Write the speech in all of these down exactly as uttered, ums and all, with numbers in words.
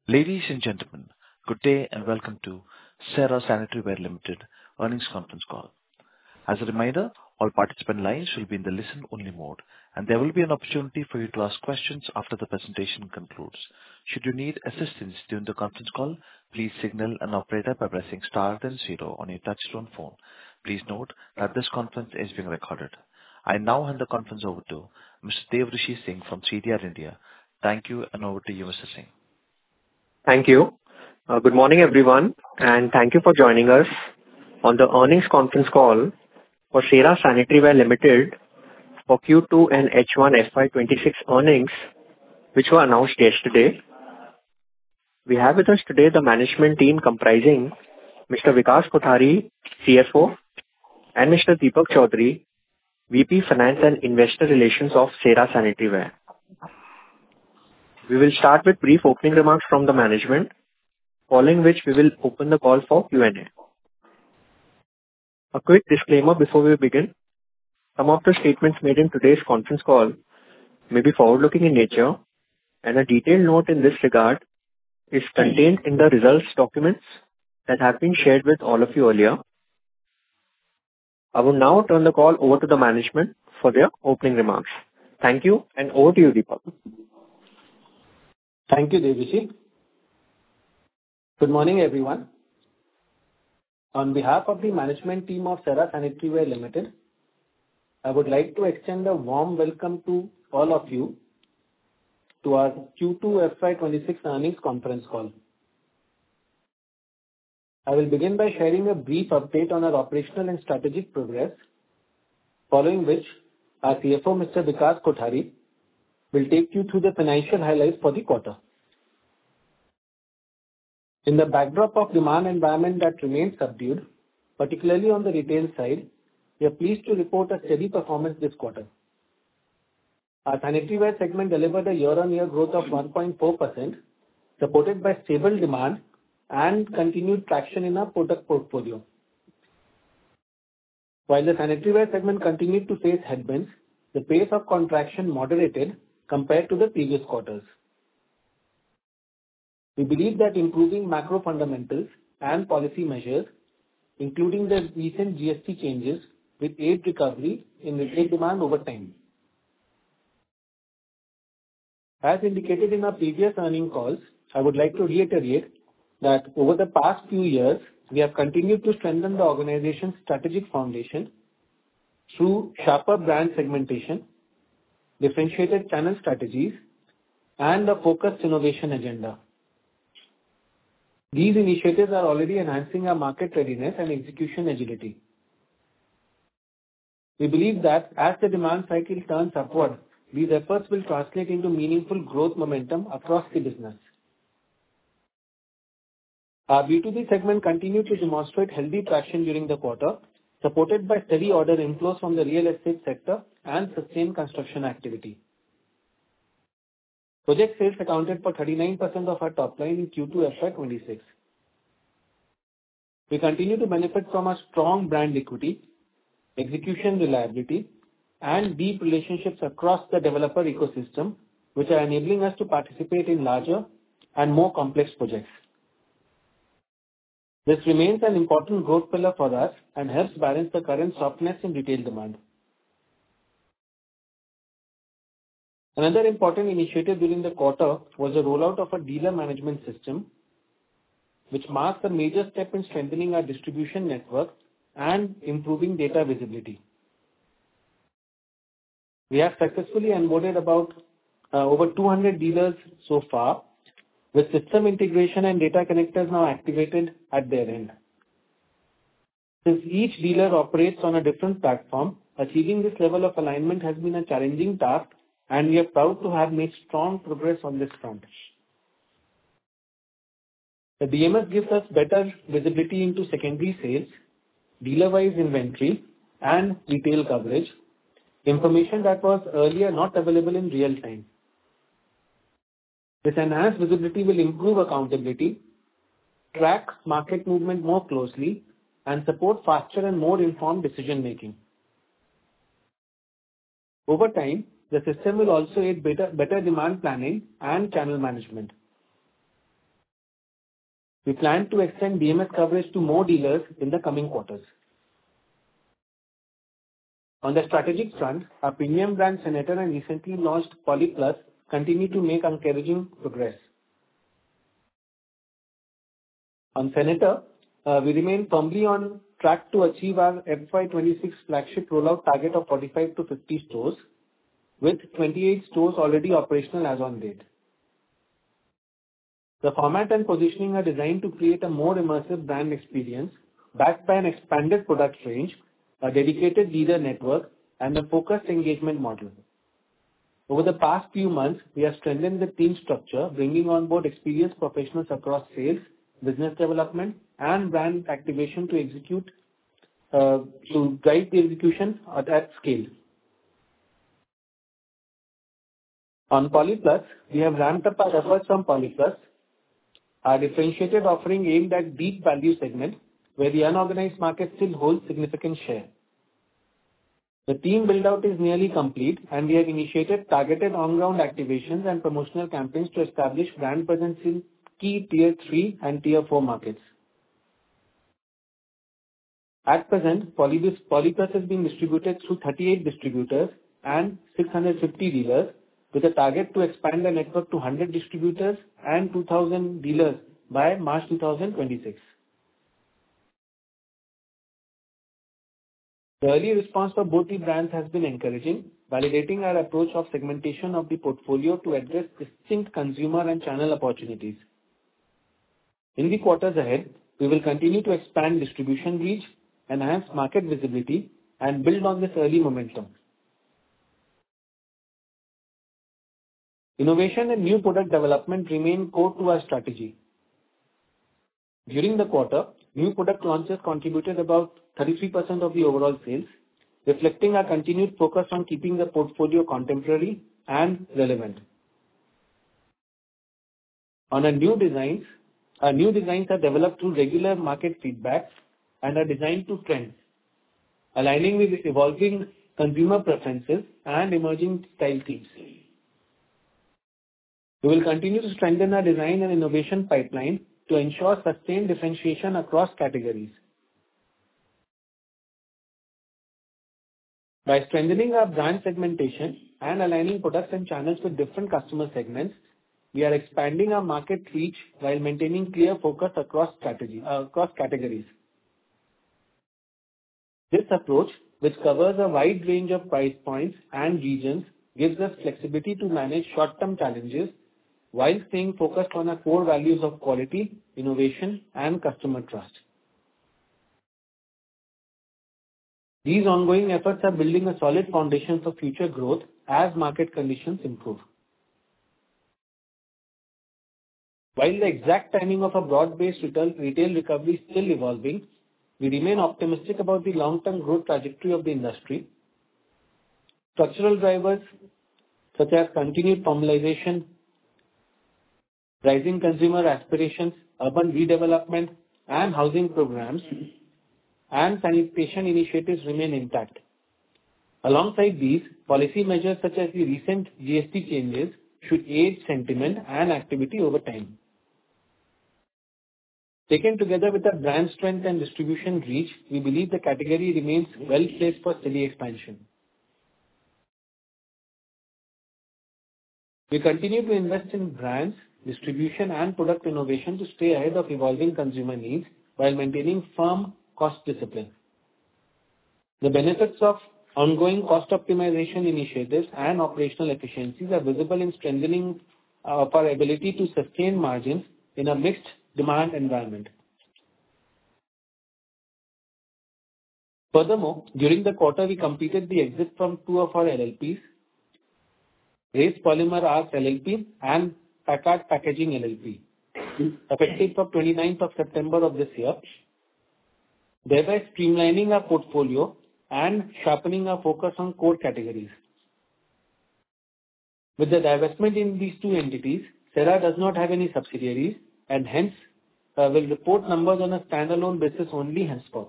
Ladies and gentlemen, good day and welcome to Cera Sanitaryware Limited earnings conference call. As a reminder, all participant lines will be in the listen-only mode, and there will be an opportunity for you to ask questions after the presentation concludes. Should you need assistance during the conference call, please signal an operator by pressing star then zero on your touchtone phone. Please note that this conference is being recorded. I now hand the conference over to Mister Devrishi Singh from C D R India. Thank you, and over to you, Mister Singh. Thank you. Uh, Good morning, everyone, and thank you for joining us on the earnings conference call for Cera Sanitaryware Limited for Q two and H one F Y twenty-six earnings, which were announced yesterday. We have with us today the management team comprising Mister Vikas Kothari, C F O, and Mister Deepak Chaudhary, V P Finance and Investor Relations of Cera Sanitaryware. We will start with brief opening remarks from the management, following which we will open the call for Q and A. A quick disclaimer before we begin. Some of the statements made in today's conference call may be forward-looking in nature, and a detailed note in this regard is contained in the results documents that have been shared with all of you earlier. I will now turn the call over to the management for their opening remarks. Thank you, and over to you, Deepak. Thank you, Devrishi. Good morning, everyone. On behalf of the management team of Cera Sanitaryware Limited, I would like to extend a warm welcome to all of you to our Q two F Y twenty-six earnings conference call. I will begin by sharing a brief update on our operational and strategic progress, following which our C F O, Mister Vikas Kothari, will take you through the financial highlights for the quarter. In the backdrop of demand environment that remains subdued, particularly on the retail side, we are pleased to report a steady performance this quarter. Our sanitaryware segment delivered a year-on-year growth of one point four percent, supported by stable demand and continued traction in our product portfolio. While the sanitaryware segment continued to face headwinds, the pace of contraction moderated compared to the previous quarters. We believe that improving macro fundamentals and policy measures, including the recent G S T changes, will aid recovery in retail demand over time. As indicated in our previous earnings calls, I would like to reiterate that over the past few years, we have continued to strengthen the organization's strategic foundation through sharper brand segmentation, differentiated channel strategies, and a focused innovation agenda. These initiatives are already enhancing our market readiness and execution agility. We believe that as the demand cycle turns upward, these efforts will translate into meaningful growth momentum across the business. Our B two B segment continued to demonstrate healthy traction during the quarter, supported by steady order inflows from the real estate sector and sustained construction activity. Project sales accounted for thirty-nine percent of our top line in Q two F Y twenty-six. We continue to benefit from a strong brand equity, execution reliability, and deep relationships across the developer ecosystem, which are enabling us to participate in larger and more complex projects. This remains an important growth pillar for us and helps balance the current softness in retail demand. Another important initiative during the quarter was the rollout of a dealer management system, which marks a major step in strengthening our distribution network and improving data visibility. We have successfully onboarded about uh, over two hundred dealers so far, with system integration and data connectors now activated at their end. Since each dealer operates on a different platform, achieving this level of alignment has been a challenging task, and we are proud to have made strong progress on this front. The D M S gives us better visibility into secondary sales, dealer-wise inventory, and retail coverage, information that was earlier not available in real time. This enhanced visibility will improve accountability, track market movement more closely, and support faster and more informed decision-making. Over time, the system will also aid better, better demand planning and channel management. We plan to extend D M S coverage to more dealers in the coming quarters. On the strategic front, our premium brand Senator and recently launched Polyplus continue to make encouraging progress. On Senator, uh, we remain firmly on track to achieve our F Y twenty-six flagship rollout target of forty-five to fifty stores, with twenty-eight stores already operational as on date. The format and positioning are designed to create a more immersive brand experience, backed by an expanded product range, a dedicated dealer network, and a focused engagement model. Over the past few months, we have strengthened the team structure, bringing on board experienced professionals across sales, business development, and brand activation to execute, uh, to drive the execution at, at scale. On Polyplus, we have ramped up our efforts on Polyplus, our differentiated offering aimed at deep value segment, where the unorganized market still holds significant share. The team build-out is nearly complete, and we have initiated targeted on-ground activations and promotional campaigns to establish brand presence in key Tier three and Tier four markets. At present, Polyplus, Polyplus is being distributed through thirty-eight distributors and six hundred fifty dealers, with a target to expand the network to one hundred distributors and two thousand dealers by March two thousand twenty-six. The early response for both the brands has been encouraging, validating our approach of segmentation of the portfolio to address distinct consumer and channel opportunities. In the quarters ahead, we will continue to expand distribution reach, enhance market visibility, and build on this early momentum. Innovation and new product development remain core to our strategy. During the quarter, new product launches contributed about thirty-three percent of the overall sales, reflecting our continued focus on keeping the portfolio contemporary and relevant. On our new designs, our new designs are developed through regular market feedback and are designed to trend, aligning with evolving consumer preferences and emerging style themes. We will continue to strengthen our design and innovation pipeline to ensure sustained differentiation across categories. By strengthening our brand segmentation and aligning products and channels with different customer segments, we are expanding our market reach while maintaining clear focus across strategy, uh, across categories. This approach, which covers a wide range of price points and regions, gives us flexibility to manage short-term challenges while staying focused on our core values of quality, innovation, and customer trust. These ongoing efforts are building a solid foundation for future growth as market conditions improve. While the exact timing of a broad-based retail, retail recovery is still evolving, we remain optimistic about the long-term growth trajectory of the industry. Structural drivers such as continued formalization, rising consumer aspirations, urban redevelopment, and housing programs, and sanitation initiatives remain intact. Alongside these, policy measures such as the recent G S T changes should aid sentiment and activity over time. Taken together with our brand strength and distribution reach, we believe the category remains well placed for steady expansion. We continue to invest in brands, distribution, and product innovation to stay ahead of evolving consumer needs while maintaining firm cost discipline. The benefits of ongoing cost optimization initiatives and operational efficiencies are visible in strengthening of our ability to sustain margins in a mixed demand environment. Furthermore, during the quarter, we completed the exit from two of our L L Ps, Race Polymer Arts L L P and Packard Packaging L L P, effective from twenty-ninth of September of this year, thereby streamlining our portfolio and sharpening our focus on core categories. With the divestment in these two entities, Cera does not have any subsidiaries and hence uh, will report numbers on a standalone basis only henceforth.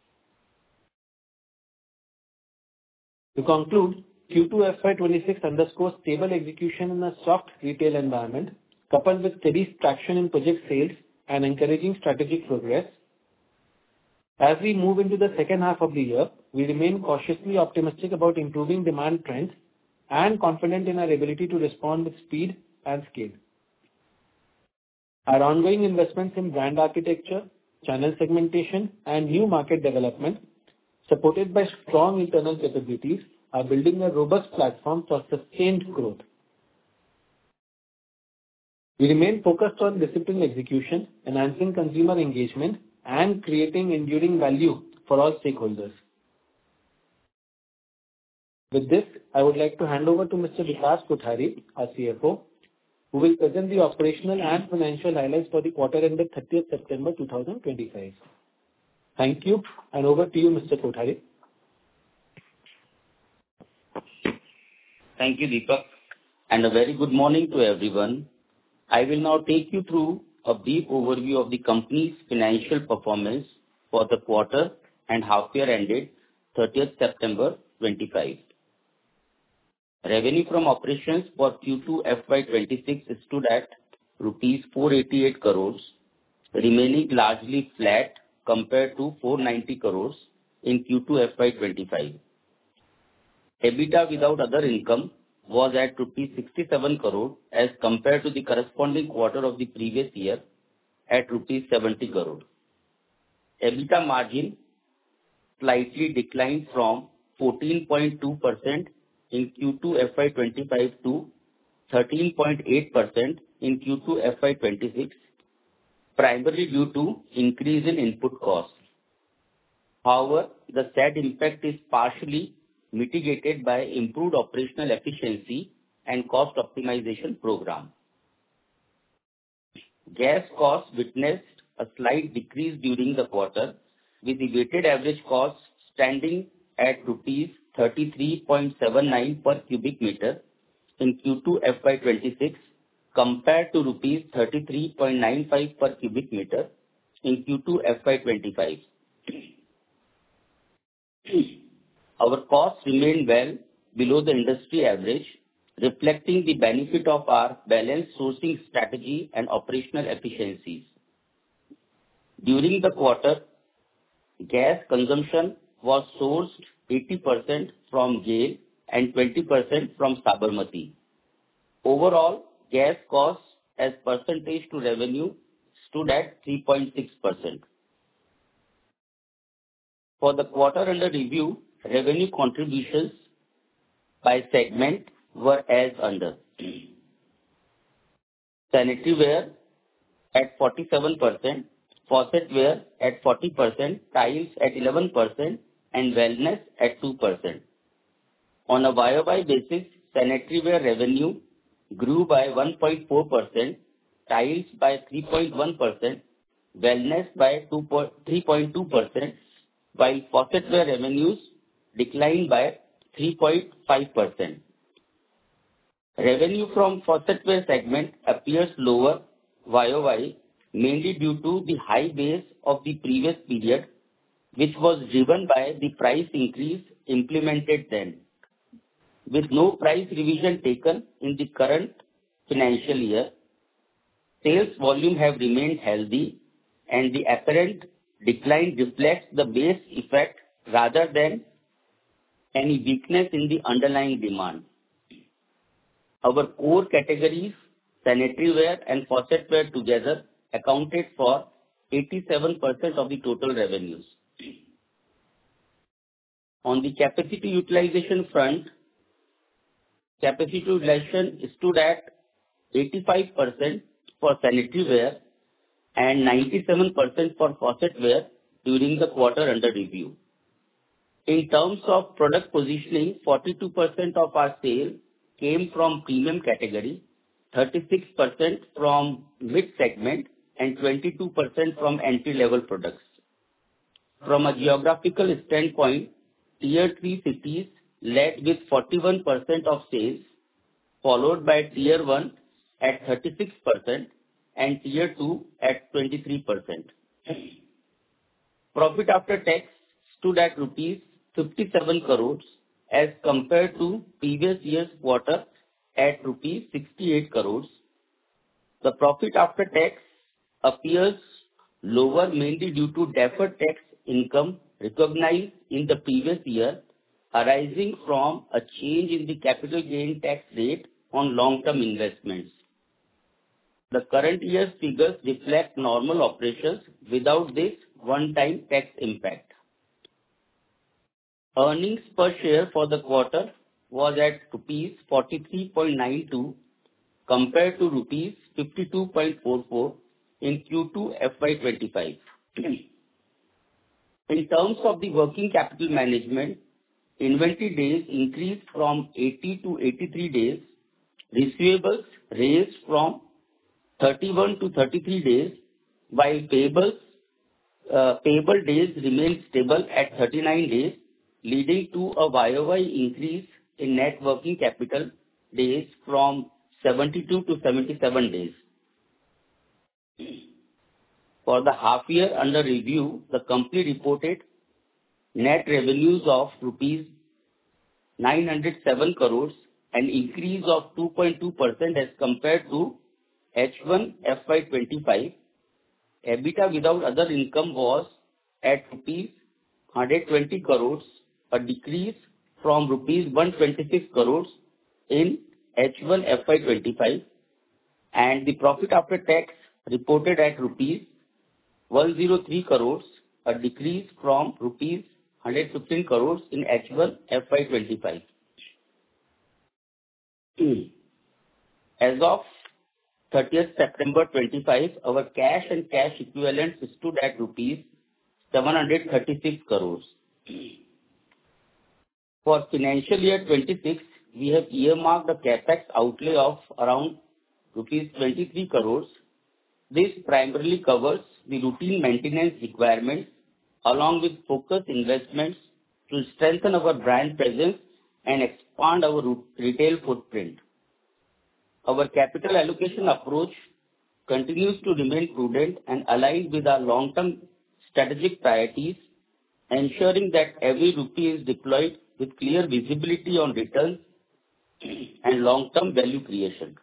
To conclude, Q two F Y twenty-six underscores stable execution in a soft retail environment, coupled with steady traction in project sales and encouraging strategic progress. As we move into the second half of the year, we remain cautiously optimistic about improving demand trends and confident in our ability to respond with speed and scale. Our ongoing investments in brand architecture, channel segmentation, and new market development, supported by strong internal capabilities, are building a robust platform for sustained growth. We remain focused on disciplined execution, enhancing consumer engagement, and creating enduring value for all stakeholders. With this, I would like to hand over to Mister Vikas Kothari, our C F O, who will present the operational and financial highlights for the quarter ended thirtieth September two thousand twenty-five. Thank you, and over to you, Mister Kothari. Thank you, Deepak, and a very good morning to everyone. I will now take you through a brief overview of the company's financial performance for the quarter and half year ended thirtieth September twenty-five. Revenue from operations for Q two F Y twenty-six stood at rupees four hundred eighty-eight crores, remaining largely flat compared to four hundred ninety crores in Q two F Y twenty-five. EBITDA without other income was at rupees sixty-seven crore as compared to the corresponding quarter of the previous year at rupees seventy crore. EBITDA margin slightly declined from fourteen point two percent in Q two F Y twenty-five to thirteen point eight percent in Q two F Y twenty-six, primarily due to increase in input costs. However, the said impact is partially mitigated by improved operational efficiency and cost optimization program. Gas costs witnessed a slight decrease during the quarter, with the weighted average cost standing at rupees thirty-three point seven nine per cubic meter in Q two F Y twenty-six compared to rupees thirty-three point nine five per cubic meter in Q two F Y twenty-five. Our costs remain well below the industry average, reflecting the benefit of our balanced sourcing strategy and operational efficiencies. During the quarter, gas consumption was sourced eighty percent from GAIL and twenty percent from Sabarmati. Overall, gas costs as percentage to revenue stood at three point six percent. For the quarter under review, revenue contributions by segment were as under. Sanitary ware at forty-seven percent, faucetware at forty percent, tiles at eleven percent, and wellness at two percent. On a Y O Y basis, sanitary ware revenue grew by one point four percent, tiles by three point one percent, wellness by three point two percent, while faucetware revenues declined by three point five percent. Revenue from faucetware segment appears lower Y O Y, mainly due to the high base of the previous period, which was driven by the price increase implemented then. With no price revision taken in the current financial year, sales volume have remained healthy and the apparent decline reflects the base effect rather than any weakness in the underlying demand. Our core categories, sanitary ware and faucetware together, accounted for eighty-seven percent of the total revenues. On the capacity utilization front, capacity utilization stood at eighty-five percent for sanitary ware and ninety-seven percent for faucetware during the quarter under review. In terms of product positioning, forty-two percent of our sales came from premium category, thirty-six percent from mid segment, and twenty-two percent from entry-level products. From a geographical standpoint, Tier three cities led with forty-one percent of sales, followed by Tier one at thirty-six percent and Tier two at twenty-three percent. Profit after tax stood at rupees fifty-seven crores as compared to previous year's quarter at rupees sixty-eight crores. The profit after tax appears lower mainly due to deferred tax income recognized in the previous year arising from a change in the capital gain tax rate on long-term investments. The current year's figures reflect normal operations without this one-time tax impact. Earnings per share for the quarter was at rupees forty-three point nine two compared to rupees fifty-two point four four in Q two F Y twenty-five. In terms of the working capital management, inventory days increased from eighty to eighty-three days, receivables raised from thirty-one to thirty-three days, while payables, uh, payable days remained stable at thirty-nine days, leading to a Y O Y increase in net working capital days from seventy-two to seventy-seven days. For the half year under review, the company reported net revenues of rupees nine hundred seven crores, an increase of two point two percent as compared to H one F Y twenty-five. EBITDA without other income was at rupees one hundred twenty crores, a decrease from rupees one hundred twenty-six crores in H one F Y twenty-five, and the profit after tax reported at rupees one hundred three crores, a decrease from rupees one hundred fifteen crores in H one F Y twenty-five. As of thirtieth September twenty-five, our cash and cash equivalents stood at rupees seven hundred thirty-six crores. For financial year twenty-six, we have earmarked a capex outlay of around rupees twenty-three crores. This primarily covers the routine maintenance requirements along with focused investments to strengthen our brand presence and expand our retail footprint. Our capital allocation approach continues to remain prudent and aligned with our long-term strategic priorities, ensuring that every rupee is deployed with clear visibility on returns and long-term value creation.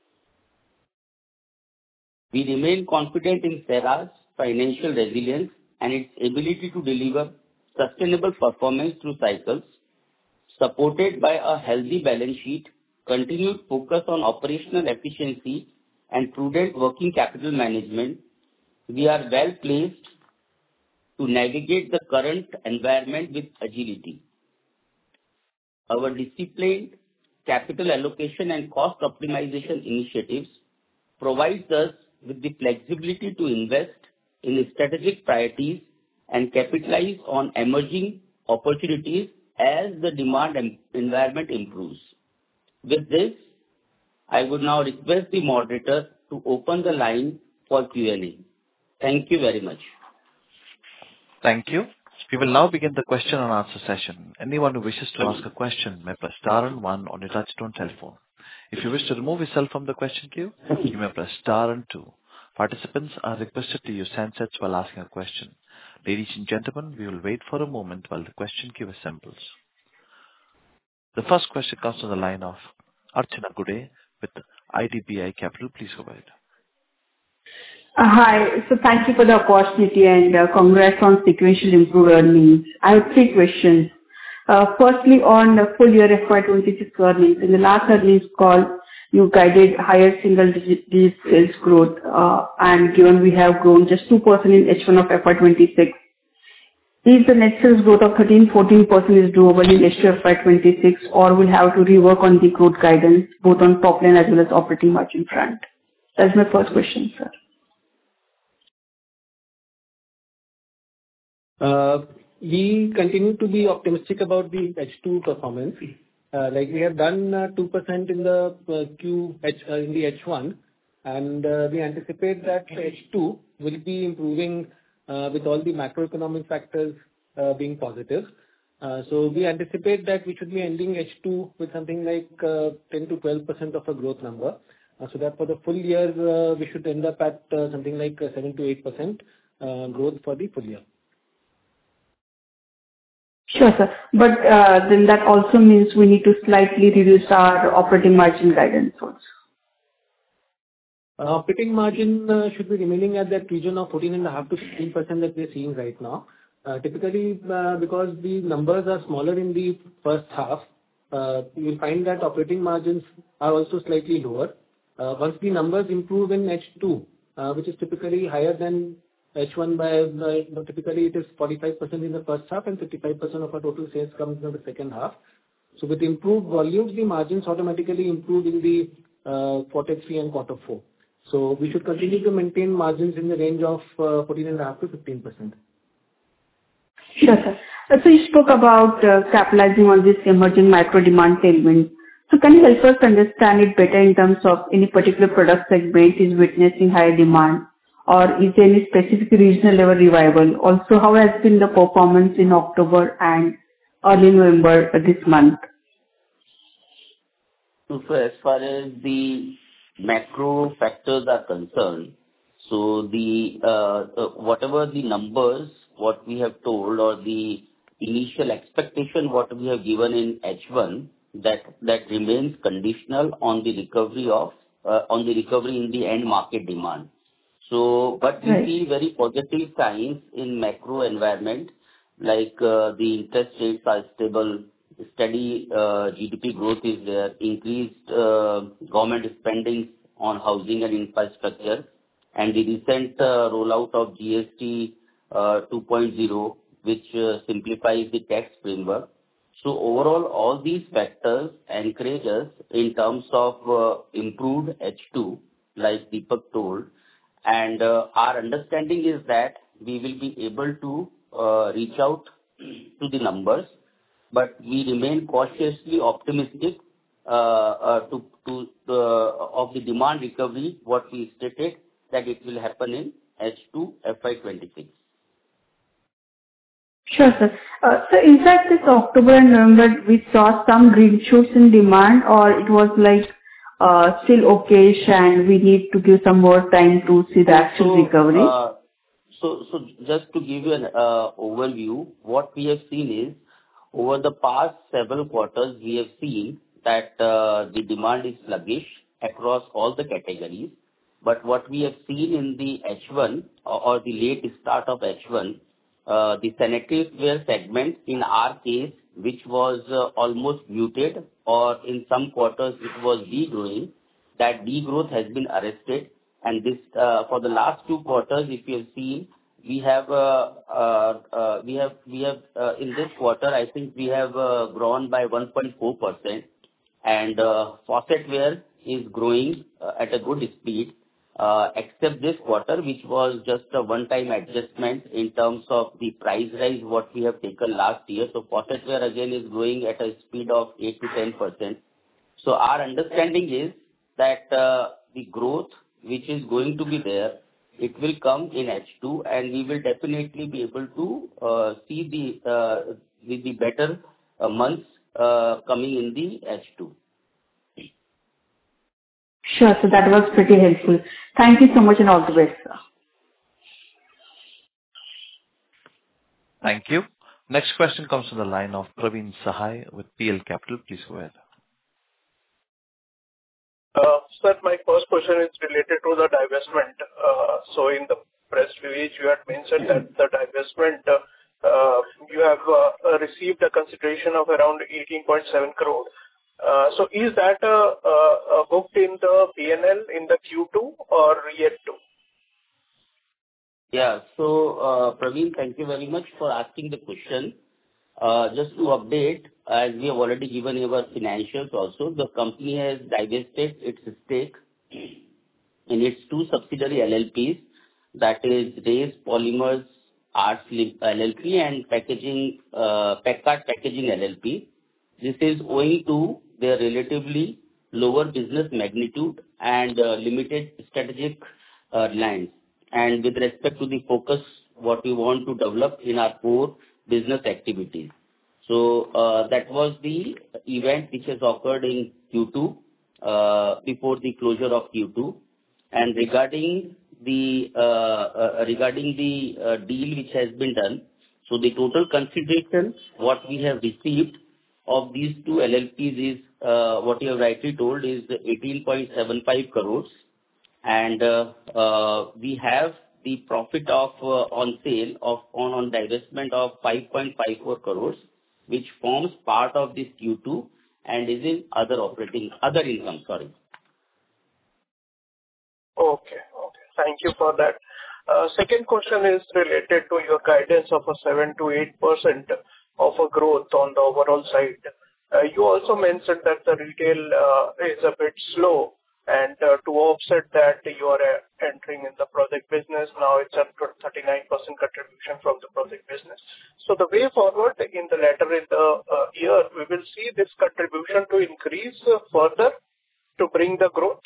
We remain confident in Cera's financial resilience and its ability to deliver sustainable performance through cycles, supported by a healthy balance sheet, continued focus on operational efficiency, and prudent working capital management. We are well placed to navigate the current environment with agility. Our disciplined capital allocation and cost optimization initiatives provides us with the flexibility to invest in strategic priorities and capitalize on emerging opportunities as the demand environment improves. With this, I would now request the moderator to open the line for Q and A. Thank you very much. Thank you. We will now begin the question and answer session. Anyone who wishes to ask a question may press star and one on your touchtone telephone. If you wish to remove yourself from the question queue, you may press star and two. Participants are requested to use handsets while asking a question. Ladies and gentlemen, we will wait for a moment while the question queue assembles. The first question comes from the line of Archana Gude with I D B I Capital. Please go ahead. Uh, Hi. So thank you for the opportunity and uh, congrats on sequential improved earnings. I have three questions. Uh, Firstly, on the full year F Y twenty-six earnings. In the last earnings call, you guided higher single-digit sales growth, uh, and given we have grown just two percent in H one of F Y twenty-six, is the net sales growth of thirteen to fourteen percent is doable in H two F Y twenty-six, or we'll have to rework on the growth guidance, both on top line as well as operating margin front? That's my first question, sir. Uh, we continue to be optimistic about the H two performance. Uh, like we have done uh, two percent in the uh, Q H uh, in the H one, and uh, we anticipate that H two will be improving uh, with all the macroeconomic factors uh, being positive. Uh, so we anticipate that we should be ending H two with something like uh, ten to twelve percent of a growth number. Uh, so that for the full year uh, we should end up at uh, something like uh, seven to eight percent uh, growth for the full year. Sure, sir. But uh, then that also means we need to slightly reduce our operating margin guidance also. Operating margin uh, should be remaining at that region of fourteen point five to fifteen percent that we're seeing right now. Uh, Typically, uh, because the numbers are smaller in the first half, uh, you will find that operating margins are also slightly lower. Uh, Once the numbers improve in H two, uh, which is typically higher than H one by, by- you know, typically it is forty-five percent in the first half and fifty-five percent of our total sales comes in the second half. So with improved volumes, the margins automatically improve in the uh, quarter three and quarter four. So we should continue to maintain margins in the range of uh, fourteen point five to fifteen percent. Sure, sir. Uh, So you spoke about uh, capitalizing on this emerging micro demand tailwind. So can you help us understand it better in terms of any particular product segment is witnessing higher demand, or is there any specific regional level revival? Also, how has been the performance in October and early November uh, this month? So so as far as the macro factors are concerned, so the uh uh, whatever the numbers, what we have told or the initial expectation, what we have given in H one, that that remains conditional on the recovery of uh, on the recovery in the end market demand. So, but we Right. see very positive signs in macro environment, like uh, the interest rates are stable, steady uh, G D P growth is there, increased uh, government spending on housing and infrastructure, and the recent uh, rollout of G S T uh, two point oh, which uh, simplifies the tax framework. So overall, all these factors encourage us in terms of uh, improved H two, like Deepak told, and uh, our understanding is that we will be able to uh, reach out to the numbers, but we remain cautiously optimistic uh, uh, to to uh, of the demand recovery, what we stated, that it will happen in H two F Y twenty-six. Sure, sir. Uh, So in fact, this October and November, we saw some green shoots in demand, or it was like uh, still okayish and we need to give some more time to see the actual So, recovery? uh, so, so just to give you an uh, overview, what we have seen is, over the past several quarters, we have seen that uh, the demand is sluggish across all the categories. But what we have seen in the H one or, or the late start of H one, uh, the sanitary ware segment in our case, which was uh, almost muted, or in some quarters it was degrowing, that degrowth has been arrested. And this, uh, for the last two quarters, if you have seen, we have, uh, uh, uh, we have, we have, uh, in this quarter, I think we have uh, grown by one point four percent, and uh, faucetware is growing uh, at a good speed, uh, except this quarter, which was just a one-time adjustment in terms of the price rise what we have taken last year. So faucetware again is growing at a speed of eight to ten percent. So our understanding is that uh, the growth which is going to be there, it will come in H two, and we will definitely be able to uh, see the, uh, the the better uh, months uh, coming in the H two. Sure, so that was pretty helpful. Thank you so much and all the best, sir. Thank you. Next question comes from the line of Praveen Sahai with P L Capital. Please go ahead. Uh, Sir, my first question is related to the divestment. Uh, So in the press release, you had mentioned that the divestment, uh, uh, you have uh, uh, received a consideration of around eighteen point seven crore. Uh, So is that uh, uh, uh, booked in the P and L in the Q two or yet to? Yeah. So, uh, Praveen, thank you very much for asking the question. Uh, Just to update, as we have already given you our financials also, the company has divested its stake in its two subsidiary L L Ps, that is Race Polymers Arts L L P and Packaging, uh, Packard Packaging L L P. This is owing to their relatively lower business magnitude and uh, limited strategic uh, lines, and with respect to the focus what we want to develop in our core business activities. So uh, that was the event which has occurred in Q two, uh, before the closure of Q two. And regarding the uh, uh, regarding the uh, deal which has been done, so the total consideration what we have received of these two L L Ps is uh, what you have rightly told is eighteen point seven five crores, and uh, uh, we have the profit of uh, on sale of on on divestment of five point five four crores, which forms part of this Q two and is in other operating other income. Sorry. Okay. Okay. Thank you for that. Uh, Second question is related to your guidance of a seven to eight percent of a growth on the overall side. Uh, You also mentioned that the retail uh, is a bit slow, and uh, to offset that, you are uh, entering in the project business. Now it's at thirty-nine percent contribution from the project business. So the way forward in the latter in the uh, year, we will see this contribution to increase uh, further to bring the growth?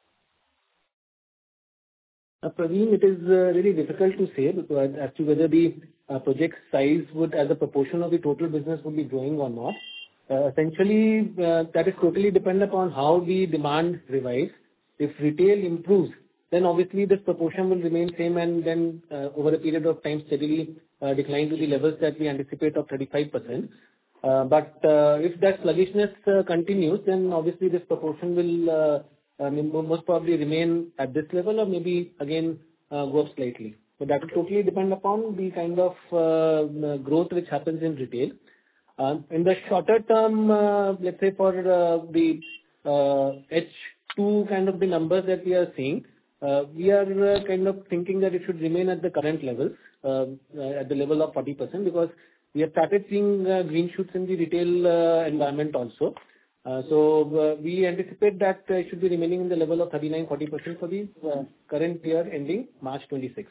Uh, Praveen, it is uh, really difficult to say because as to whether the uh, project size would, as a proportion of the total business, would be growing or not. Uh, Essentially, uh, that is totally dependent upon how the demand revives. If retail improves, then obviously this proportion will remain same and then uh, over a period of time steadily uh, decline to the levels that we anticipate of thirty-five percent. Uh, But uh, if that sluggishness uh, continues, then obviously this proportion will uh, I mean, mo- most probably remain at this level or maybe again uh, go up slightly. So that will totally depend upon the kind of uh, uh, growth which happens in retail. Uh, In the shorter term, uh, let's say for uh, the uh, H two kind of the numbers that we are seeing, uh, we are uh, kind of thinking that it should remain at the current levels, uh, uh, at the level of forty percent, because we have started seeing uh, green shoots in the retail uh, environment also. Uh, So uh, we anticipate that uh, it should be remaining in the level of thirty-nine to forty percent for the uh, current year ending March twenty-six.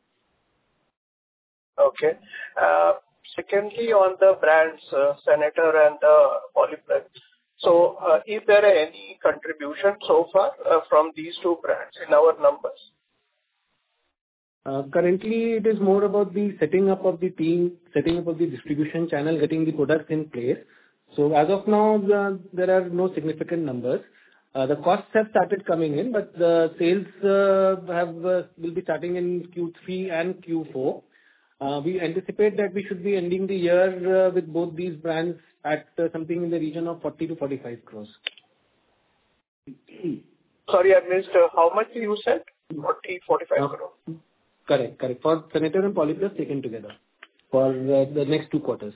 Okay. Uh, Secondly, on the brands, uh, Senator and the Polyplus. So, uh, is there any contribution so far uh, from these two brands in our numbers? Uh, Currently, it is more about the setting up of the team, setting up of the distribution channel, getting the products in place. So as of now, the- there are no significant numbers. Uh, The costs have started coming in, but the sales uh, have uh, will be starting in Q three and Q four. Uh, We anticipate that we should be ending the year uh, with both these brands at uh, something in the region of forty to forty-five crores. Sorry, I missed. uh, How much you said? forty, forty-five Uh, crore. Correct. Correct. For Senator and Polyplus taken together for uh, the next two quarters.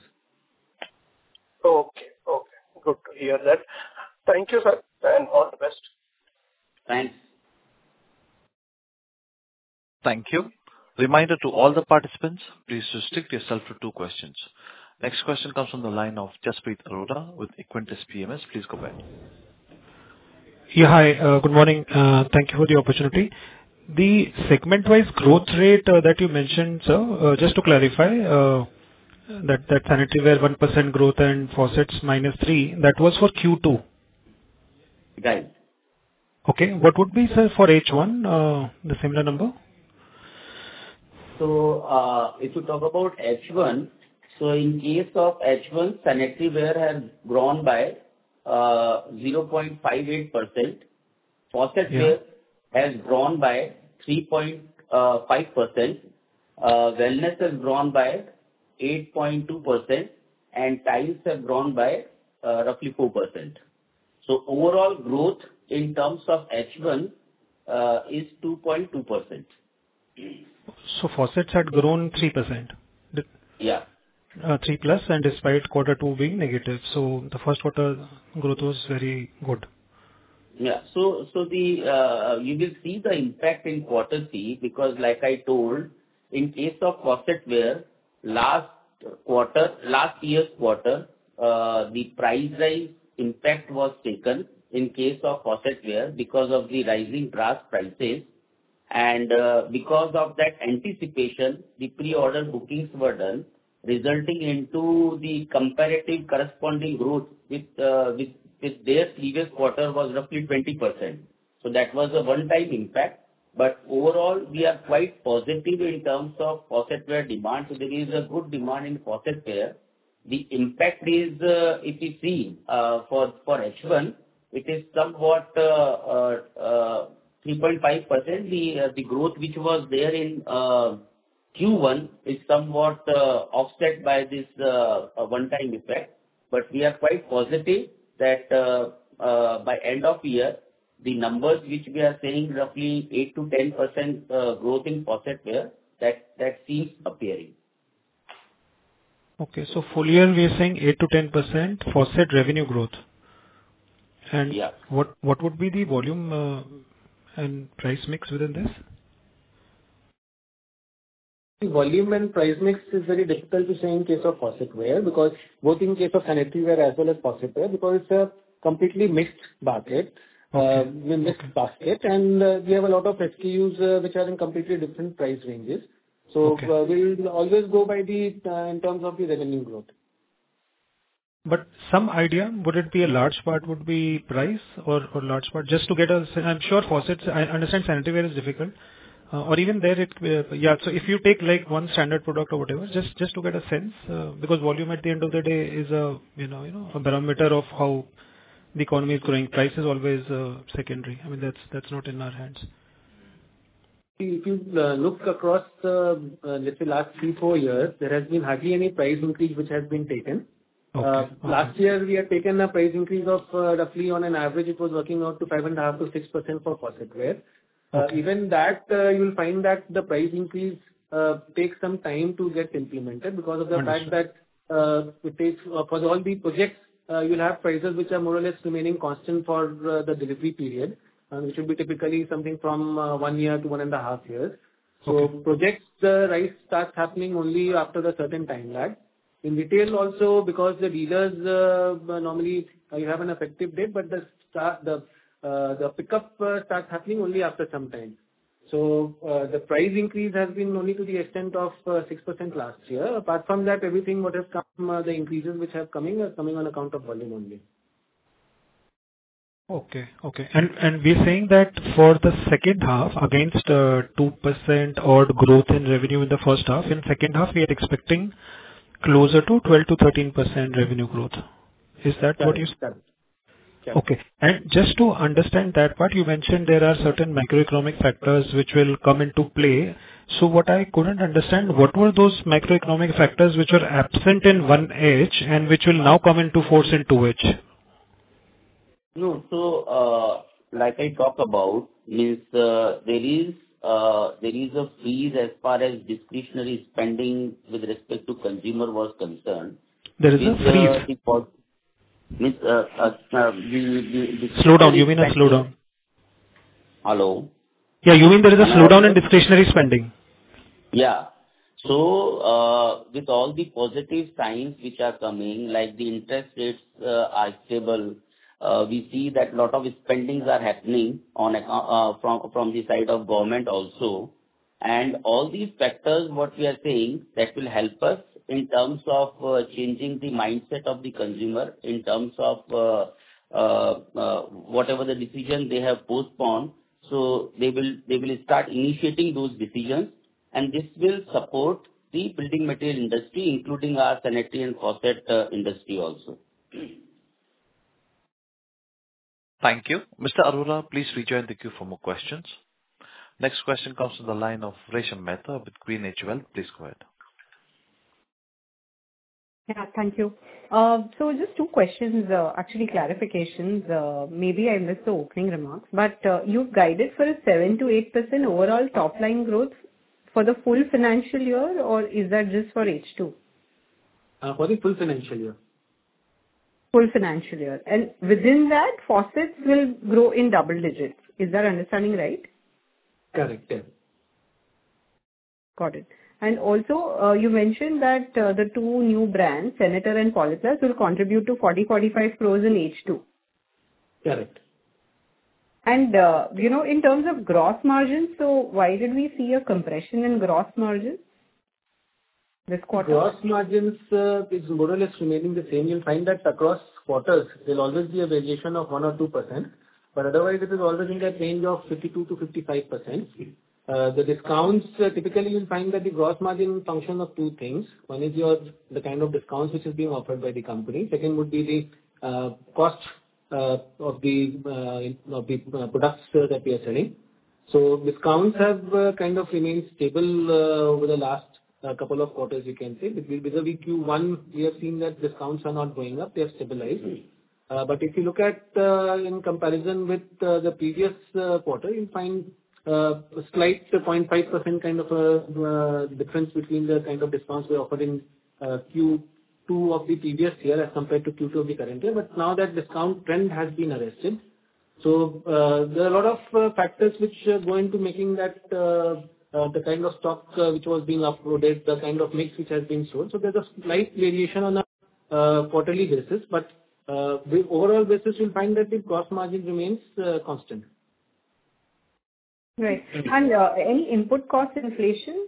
Okay. Okay. Good to hear that. Thank you, sir, and all the best. Thanks. Thank you. Reminder to all the participants, please restrict yourself to two questions. Next question comes from the line of Jaspreet Arora with Equentis P M S. Please go ahead. Yeah, hi. uh, Good morning. Uh, Thank you for the opportunity. The segment-wise growth rate uh, that you mentioned, sir, uh, just to clarify, uh, that that sanitaryware one percent growth and faucets minus three, that was for Q two. Right. Okay. What would be, sir, for H one, uh, the similar number? So, uh, if you talk about H one, so in case of H one, sanitary ware has grown by uh, zero point five eight percent. Faucet Yeah. ware has grown by three point five percent. Uh, Wellness has grown by eight point two percent, and tiles have grown by uh, roughly four percent. So overall growth in terms of H one uh, is two point two percent. So faucets had grown three percent. The- Yeah. uh, three plus, and despite quarter two being negative. So the first quarter growth was very good. Yeah. So so the uh you will see the impact in quarter three, because like I told, in case of faucetware, last quarter, last year's quarter, uh the price rise impact was taken in case of faucetware because of the rising brass prices. And uh because of that anticipation, the pre-order bookings were done, resulting into the comparative corresponding growth with uh, with with their previous quarter was roughly twenty percent. So that was a one-time impact. But overall, we are quite positive in terms of faucetware demand. So there is a good demand in faucetware. The impact is, uh, if you see, uh, for for H one, it is somewhat uh, uh, uh, three point five percent. The uh, the growth which was there in uh, Q one is somewhat uh, offset by this uh, uh, one-time effect. But we are quite positive that uh, uh, by end of year, the numbers which we are saying roughly eight to ten percent uh, growth in faucetware, that, that seems appearing. Okay. So full year we are saying eight to ten percent faucet revenue growth. And Yeah. what what would be the volume uh, and price mix within this? The volume and price mix is very difficult to say in case of faucetware, because both in case of sanitaryware as well as faucetware, because it's a completely mixed basket, Okay. uh, mixed basket, and uh, we have a lot of S K Us uh, which are in completely different price ranges. So Okay. uh, we'll always go by the uh, in terms of the revenue growth. But some idea, would it be a large part would be price or, or large part? Just to get a, I'm sure faucets, I understand sanitaryware is difficult, uh, or even there it, uh, yeah, so if you take like one standard product or whatever, just, just to get a sense, uh, because volume at the end of the day is a, you know, you know, a barometer of how the economy is growing. Price is always uh, secondary. I mean, that's, that's not in our hands. If you uh, look across the, uh, let's say last three, four years, there has been hardly any price increase which has been taken. Okay. Uh, Okay. Last year, we had taken a price increase of uh, roughly on an average, it was working out to five point five to six percent for faucetware. Uh, Okay. Even that, uh, you will find that the price increase uh, takes some time to get implemented because of the fact Understood. that uh, it takes uh, for all the projects, uh, you'll have prices which are more or less remaining constant for uh, the delivery period, uh, which will be typically something from uh, one year to one and a half years. So Okay. projects, the rise starts happening only after a certain time lag. In retail also, because the dealers uh, normally uh, you have an effective date, but the start, the uh, the pickup uh, starts happening only after some time. So uh, the price increase has been only to the extent of uh, six percent last year. Apart from that, everything what has come, uh, the increases which have coming are coming on account of volume only. Okay. Okay. And and we're saying that for the second half, against uh, two percent odd growth in revenue in the first half, in second half, we are expecting closer to twelve to thirteen percent revenue growth. Is that what you Correct. s- Correct. Correct. Okay. And just to understand that part, you mentioned there are certain macroeconomic factors which will come into play. So what I couldn't understand, what were those macroeconomic factors which were absent in one H and which will now come into force in two H? No. So, uh, like I talk about, means uh, there is uh, there is a freeze as far as discretionary spending with respect to consumer was concerned. There is With a uh, freeze. the pos- means uh, uh, uh, the the Slowdown. You discretionary mean a spending. slowdown? Hello? Yeah, you mean there is a Am I slowdown in audible? discretionary spending? Yeah. So, uh, with all the positive signs which are coming, like the interest rates uh, are stable, uh, we see that lot of spendings are happening on account uh, from from the side of government also. And all these factors, what we are saying, that will help us in terms of uh, changing the mindset of the consumer, in terms of uh, uh, uh, whatever the decision they have postponed. So they will they will start initiating those decisions, and this will support the building material industry, including our sanitary and faucet uh, industry also. Thank you. Mister Arora, please rejoin the queue for more questions. Next question comes from the line of Resham Mehta with GreenEdge Wealth. Please go ahead. Yeah, thank you. Uh, So just two questions, uh, actually clarifications. Uh, Maybe I missed the opening remarks, but uh, you've guided for a seven to eight percent overall top line growth for the full financial year, or is that just for H two? Uh, For the full financial year. Full financial year. And within that, faucets will grow in double digits. Is that understanding right? Correct. Yeah. Got it. And also, uh, you mentioned that uh, the two new brands, Senator and Polyplus, will contribute to forty to forty-five crores in H two. Correct. And, uh, you know, in terms of gross margins, so why did we see a compression in gross margins this quarter? Gross margins uh, is more or less remaining the same. You'll find that across quarters, there'll always be a variation of one or two percent, but otherwise it is always in that range of fifty-two to fifty-five percent. Uh, The discounts, uh, typically you'll find that the gross margin function of two things. One is your, the kind of discounts which is being offered by the company. Second would be the uh, cost uh, of the uh, of the uh, products uh, that we are selling. So discounts have uh, kind of remained stable uh, over the last uh, couple of quarters, you can say. Vis- Vis-a-vis Q one, we have seen that discounts are not going up, they have stabilized. Uh, But if you look at uh, in comparison with uh, the previous uh, quarter, you'll find uh, a slight zero point five percent kind of a uh, difference between the kind of discounts we offered in uh, Q two of the previous year as compared to Q two of the current year. But now that discount trend has been arrested. So uh, there are a lot of uh, factors which uh, go into making that uh, uh, the kind of stock uh, which was being uploaded, the kind of mix which has been sold. So there's a slight variation on a uh, quarterly basis, but uh, the overall basis, you'll find that the gross margin remains uh, constant. Right. And uh, any input cost inflation?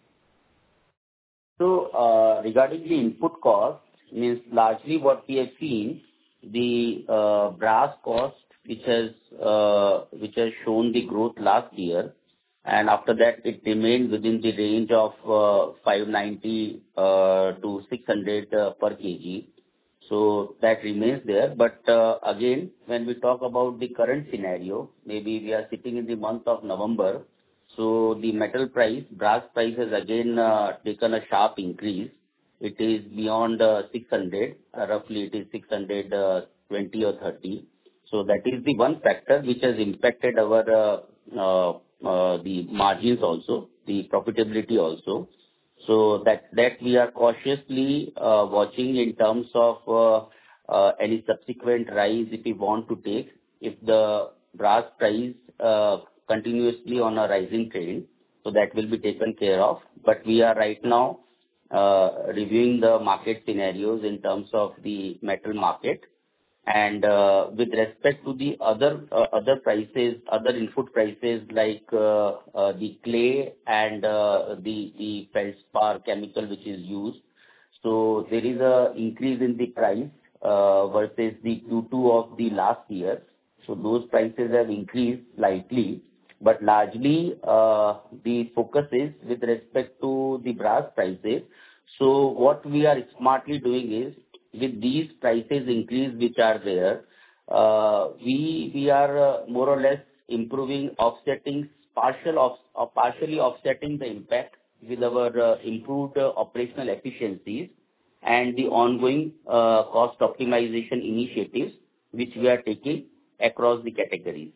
So, uh, regarding the input cost, means largely what we have seen, the uh, brass cost, which has uh, which has shown the growth last year, and after that it remained within the range of uh, five ninety uh, to six hundred uh, per kg. So that remains there. But uh, again, when we talk about the current scenario, maybe we are sitting in the month of November. So the metal price, brass price has again uh, taken a sharp increase. It is beyond uh, six hundred, uh, roughly it is six hundred twenty or thirty. So that is the one factor which has impacted our uh, uh, uh, the margins also, the profitability also. So that that we are cautiously uh, watching in terms of uh, uh, any subsequent rise if we want to take. If the brass price uh, continuously on a rising trend, so that will be taken care of. But we are right now uh, reviewing the market scenarios in terms of the metal market. And uh, with respect to the other uh, other prices, other input prices like uh, uh, the clay and uh, the the feldspar chemical which is used, so there is a increase in the price uh, versus the Q two of the last year. So those prices have increased slightly, but largely uh, the focus is with respect to the brass prices. So what we are smartly doing is, with these prices increase which are there, uh, we we are uh, more or less improving, offsetting, partial off, uh, partially offsetting the impact with our uh, improved uh, operational efficiencies and the ongoing uh, cost optimization initiatives which we are taking across the categories.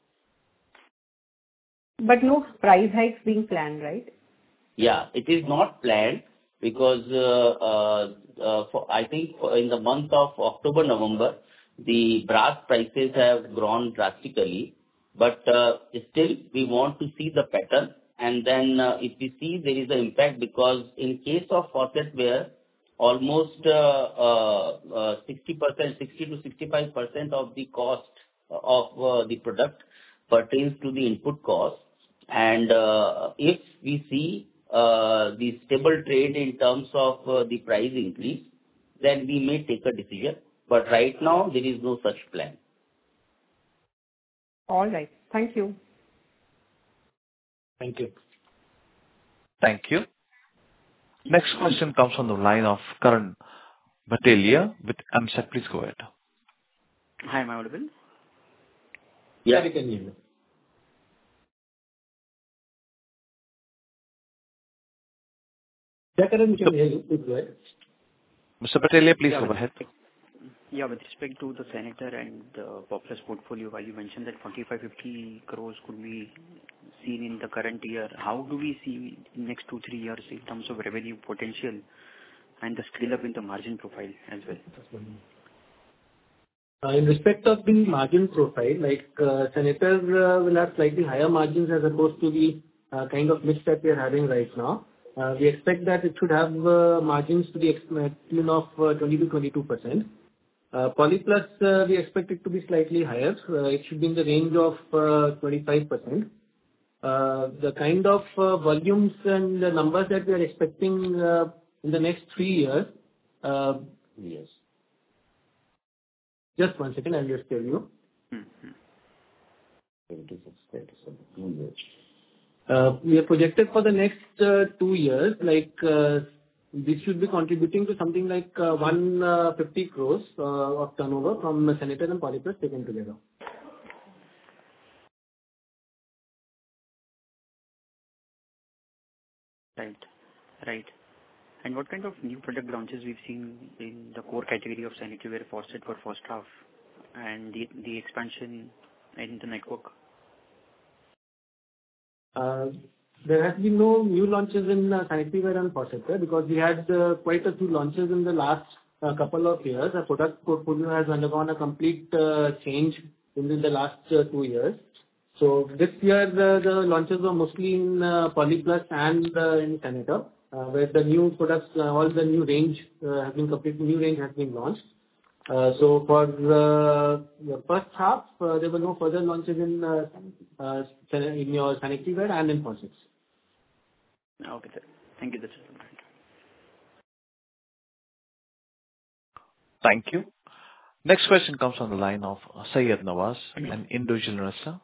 But no price hikes being planned, right? Yeah, it is not planned because uh, uh, uh, for, I think for in the month of October, November, the brass prices have grown drastically. But uh, still, we want to see the pattern. And then uh, if we see there is an impact, because in case of faucetware, almost uh, uh, uh, sixty percent, sixty to sixty-five percent of the cost of uh, the product pertains to the input cost. And uh, if we see uh, the stable trade in terms of uh, the price increase, then we may take a decision. But right now, there is no such plan. All right. Thank you. Thank you. Thank you. Next question comes from the line of Karan Bhatelia with A M S E C. Please go ahead. Hi, am I audible? Yeah, we can hear you. Yeah, Karan, we can hear you. Please go ahead. Mister Bhatelia, please Yeah, go ahead. Yeah, with respect to the Senator and the Populous portfolio, while you mentioned that forty-five to fifty crores could be seen in the current year, how do we see in next two, three years in terms of revenue potential and the scale up in the margin profile as well? Uh, In respect of the margin profile, like uh, Senator uh, will have slightly higher margins as opposed to the uh, kind of mix that we are having right now. Uh, We expect that it should have uh, margins to the ex- uh, tune of uh, twenty to twenty-two percent. Uh, Polyplus, uh, we expect it to be slightly higher. Uh, It should be in the range of uh, twenty-five percent. Uh, The kind of uh, volumes and the numbers that we are expecting uh, in the next three years. uh, Yes. Just one second, I'll just tell you. Uh, We are projected for the next uh, two years, like, uh, this should be contributing to something like uh, one hundred fifty crores uh, of turnover from Senator and Polyplus taken together. Right. Right. And what kind of new product launches we've seen in the core category of sanitary ware faucet for first half and the the expansion in the network? Uh, There has been no new launches in uh, sanitaryware and faucetware because we had uh, quite a few launches in the last uh, couple of years. Our product portfolio has undergone a complete uh, change in the last uh, two years. So this year, the the launches were mostly in uh, Polyplus and uh, in Senator, uh, where the new products, uh, all the new range uh, have been complete, new range has been launched. Uh, So for uh, the first half, uh, there were no further launches in uh, uh, in your sanitaryware and in faucets. Okay, sir. Thank you. That's it. Thank you. Next question comes on the line of Syed Nawaz, an individual investor.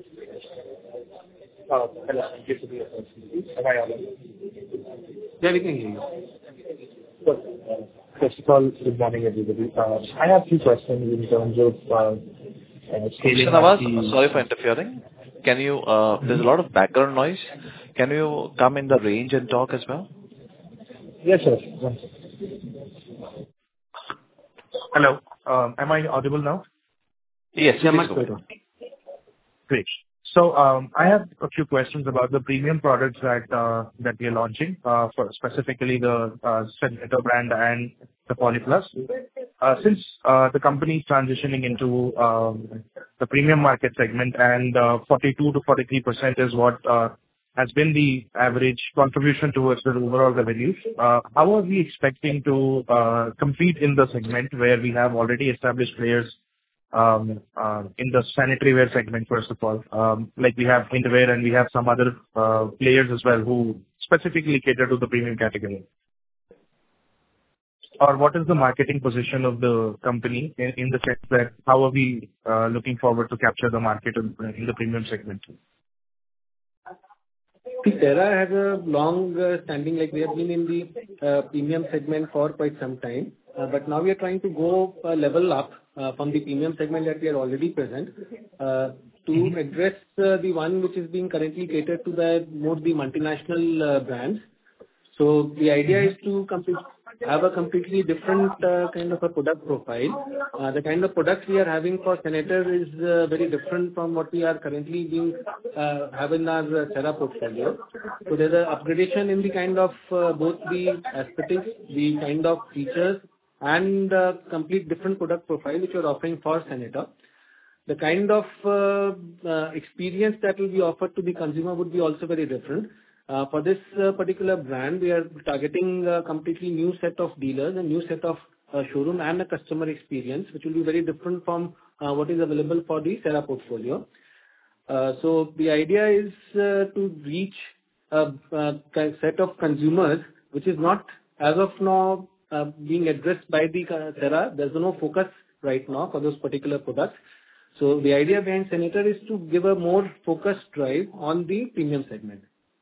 Uh, Hello. Thank you for the opportunity. Am I audible? Yeah, we can hear you. Good. Uh, First of all, good morning, everybody. Uh, I have two questions in terms of uh, uh, scaling Mister up Nawaz, the... sorry for interfering. Can you, uh, there's a lot of background noise. Can you come in the range and talk as well? Yes, sir. One second. Hello. Um, Am I audible now? Yes, Yeah, please much go better. ahead. Great. So, um, I have a few questions about the premium products that uh, that we are launching, uh, for specifically the uh, Senator brand and the Polyplus. Uh, Since uh, the company is transitioning into um, the premium market segment, and uh, forty-two to forty-three percent is what uh, has been the average contribution towards the overall revenues, uh, how are we expecting to uh, compete in the segment where we have already established players um, uh, in the sanitaryware segment, first of all? Um, Like we have Interwear and we have some other uh, players as well who specifically cater to the premium category. Or what is the marketing position of the company in in the sense that how are we uh, looking forward to capture the market in in the premium segment? See, Cera has a long uh, standing, like we have been in the uh, premium segment for quite some time. Uh, But now we are trying to go a level up uh, from the premium segment that we are already present uh, to address uh, the one which is being currently catered to the more the multinational uh, brands. So the idea is to complete, have a completely different uh, kind of a product profile. Uh, the kind of products we are having for Senator is uh, very different from what we are currently being uh, have in our uh, Cera portfolio. So there's an upgradation in the kind of uh, both the aesthetics, the kind of features, and uh, complete different product profile which we're offering for Senator. The kind of uh, uh, experience that will be offered to the consumer would be also very different. Uh, For this uh, particular brand, we are targeting a completely new set of dealers, a new set of uh, showroom and a customer experience, which will be very different from uh, what is available for the Cera portfolio. Uh, So the idea is uh, to reach a a ki- set of consumers, which is not, as of now, uh, being addressed by the uh, Cera. There's no focus right now for those particular products. So the idea behind Senator is to give a more focused drive on the premium segment.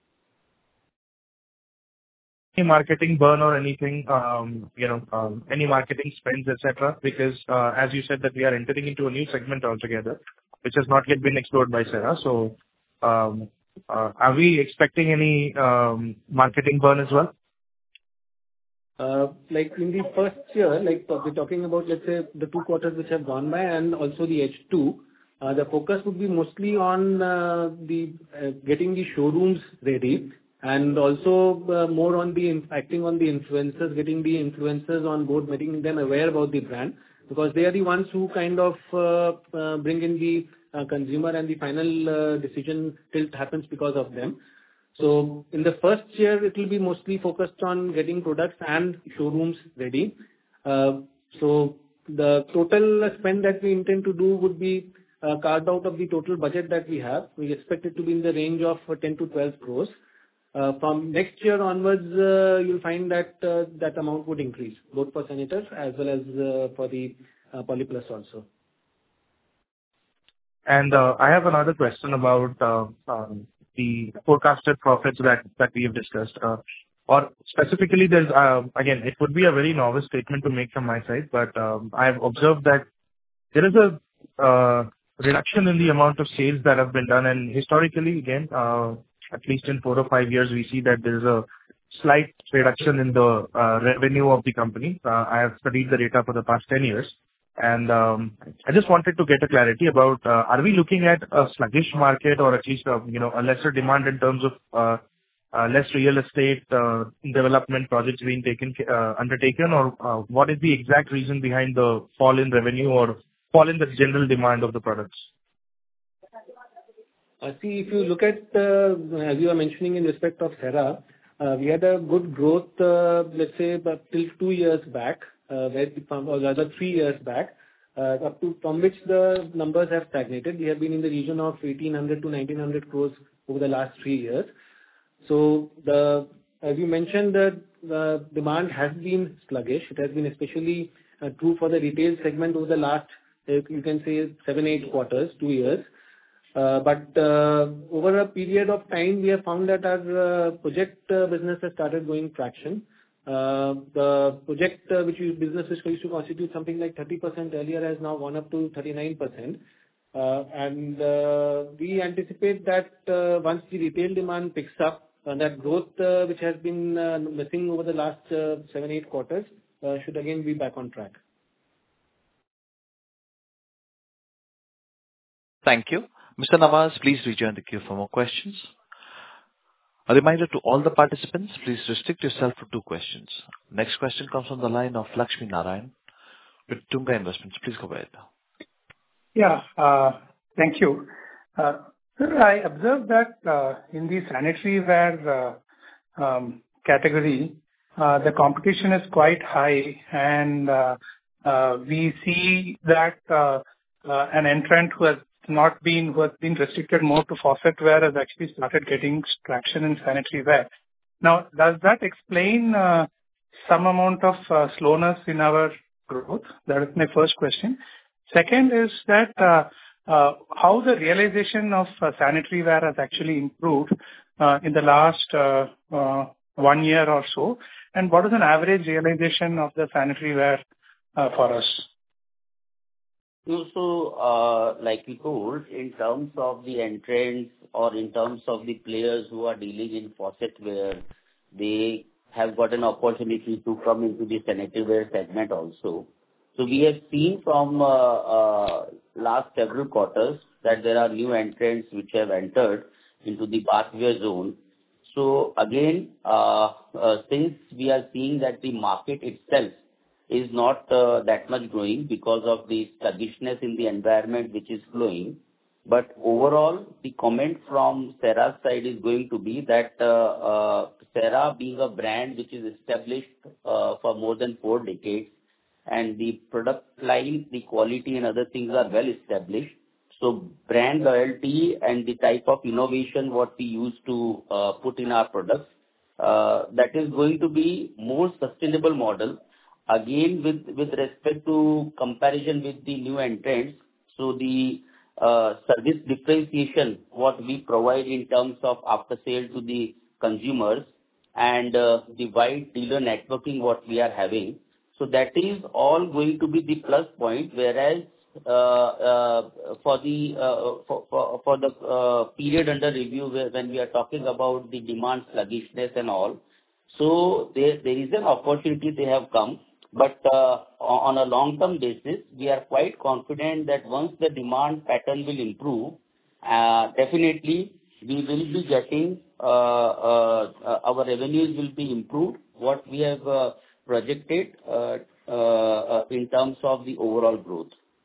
Any marketing burn or anything, um, you know, um, any marketing spends, et cetera? Because, uh, as you said, that we are entering into a new segment altogether, which has not yet been explored by Cera. So, um, uh, are we expecting any um, marketing burn as well? Uh, Like in the first year, like uh, we're talking about, let's say, the two quarters which have gone by and also the H two, uh, the focus would be mostly on uh, the uh, getting the showrooms ready and also uh, more on the in- acting on the influencers, getting the influencers on board, making them aware about the brand, because they are the ones who kind of uh, uh, bring in the uh, consumer, and the final uh, decision tilt happens because of them. So in the first year, it will be mostly focused on getting products and showrooms ready. Uh, So the total spend that we intend to do would be uh, carved out of the total budget that we have. We expect it to be in the range of uh, ten to twelve crores. Uh, From next year onwards, uh, you'll find that uh, that amount would increase, both for Senator as well as uh, for the uh, Polyplus also. And uh, I have another question about uh, um, the forecasted profits that that we have discussed. Uh, Or specifically, there's uh, again, it would be a very novice statement to make from my side, but um, I have observed that there is a uh, reduction in the amount of sales that have been done. And historically, again, uh, at least in four or five years, we see that there is a slight reduction in the uh, revenue of the company. Uh, I have studied the data for the past ten years. And um, I just wanted to get a clarity about, uh, are we looking at a sluggish market or at least a, you know, a lesser demand in terms of uh, uh, less real estate uh, development projects being taken uh, undertaken, or uh, what is the exact reason behind the fall in revenue or fall in the general demand of the products? Uh, See, if you look at, uh, as you are mentioning in respect of Cera, uh, we had a good growth, uh, let's say, but till two years back, uh, where the- from- or rather three years back, uh, up to from which the numbers have stagnated. We have been in the region of eighteen hundred to nineteen hundred crores over the last three years. So the, as you mentioned, the the demand has been sluggish. It has been especially uh, true for the retail segment over the last, uh, you can say, seven, eight quarters, two years. Uh, But uh, over a period of time, we have found that our uh, project uh, business has started going traction. Uh, The project uh, which we business which used to constitute something like thirty percent earlier has now gone up to thirty-nine percent. Uh, And uh, we anticipate that uh, once the retail demand picks up, uh, that growth uh, which has been uh, missing over the last uh, seven, eight quarters uh, should again be back on track. Thank you. Mister Nawaz, please rejoin the queue for more questions. A reminder to all the participants, please restrict yourself to two questions. Next question comes from the line of Lakshmi Narayan with Tunga Investments. Please go ahead. Yeah, uh, thank you. Uh, Sir, I observed that uh, in the sanitary ware uh, um, category, uh, the competition is quite high, and uh, uh, we see that uh, uh, an entrant who has not been, who has been restricted more to faucetware has actually started getting traction in sanitary ware. Now, does that explain uh, some amount of uh, slowness in our growth? That is my first question. Second is that uh, uh, how the realization of uh, sanitary ware has actually improved uh, in the last uh, uh, one year or so, and what is an average realization of the sanitary ware uh, for us? No, So, uh, like you told, in terms of the entrants or in terms of the players who are dealing in faucetware, they have got an opportunity to come into the sanitary ware segment also. So we have seen from uh, uh, last several quarters that there are new entrants which have entered into the bathware zone. So again, uh, uh, since we are seeing that the market itself is not uh, that much growing because of the sluggishness in the environment which is flowing, but overall, the comment from Cera's side is going to be that uh, uh, Cera being a brand which is established uh, for more than four decades, and the product line, the quality and other things are well established. So brand loyalty and the type of innovation what we used to uh, put in our products, uh, that is going to be more sustainable model. Again, with, with respect to comparison with the new entrants, so the uh, service differentiation what we provide in terms of after sale to the consumers and uh, the wide dealer networking what we are having. So that is all going to be the plus point, whereas uh, uh, for the uh, for, for, for the uh, period under review where, when we are talking about the demand sluggishness and all, so there, there is an opportunity they have come. But uh, on a long-term basis, we are quite confident that once the demand pattern will improve, uh, definitely we will be getting, uh, uh, uh, our revenues will be improved, what we have uh, projected uh, uh, uh, in terms of the overall growth.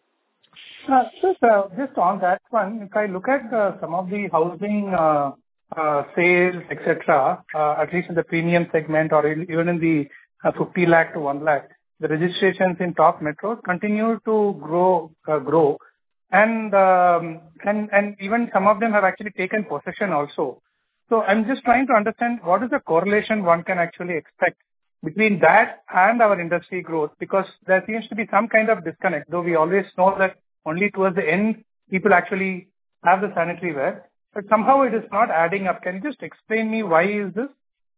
Uh, Just uh, just on that one, if I look at uh, some of the housing uh, uh, sales, et cetera, uh, at least in the premium segment or in- even in the uh, fifty lakh to one lakh, the registrations in top metros continue to grow, uh, grow, and um, and and even some of them have actually taken possession also. So I'm just trying to understand what is the correlation one can actually expect between that and our industry growth, because there seems to be some kind of disconnect, though we always know that only towards the end people actually have the sanitary ware, but somehow it is not adding up. Can you just explain me why is this?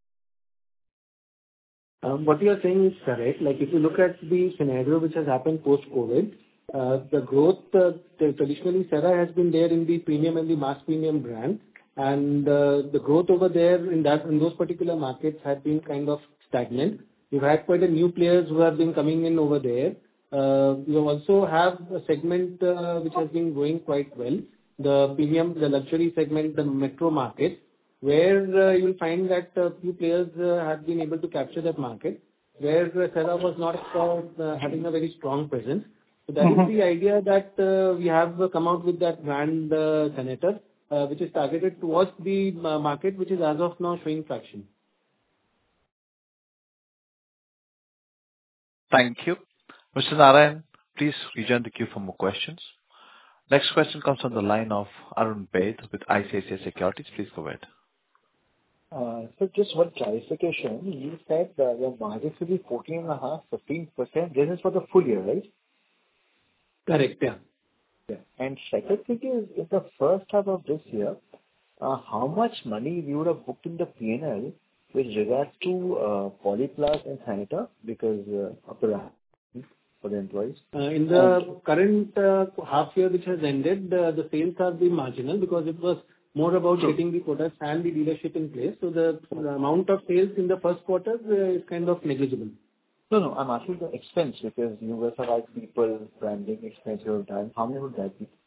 Um, What you are saying is correct. Like, if you look at the scenario which has happened post-COVID, uh, the growth, uh, t- traditionally, Cera has been there in the premium and the mass premium brand, and uh, the growth over there in that, in those particular markets had been kind of stagnant. We've had quite a new players who have been coming in over there, uh, you also have a segment uh, which has been growing quite well, the premium, the luxury segment, the metro market, where uh, you will find that a few players uh, have been able to capture that market, where uh, Cera was not uh, having a very strong presence. So that Mhm. is the idea that uh, we have uh, come out with that brand uh, Senator, uh, which is targeted towards the uh, market, which is as of now showing traction. Thank you. Mister Narayan, please rejoin the queue for more questions. Next question comes on the line of Arun Baid with I C I C I Securities. Please go ahead. Uh, So just one clarification. You said uh, your margins will be fourteen point five, fifteen percent. This is for the full year, right? Correct, yeah. Yeah. And second thing is, in the first half of this year, uh, how much money you would have booked in the P and L with regards to uh, Polyplus and Senator because uh, of the for the employees? Uh, In the current uh, half year which has ended, uh, the sales have been marginal because it was more about getting the products and the dealership in place. So the the amount of sales in the first quarter uh, is kind of negligible. No, no, I'm asking the expense because you guys have had people, branding expense over time. How many would that be?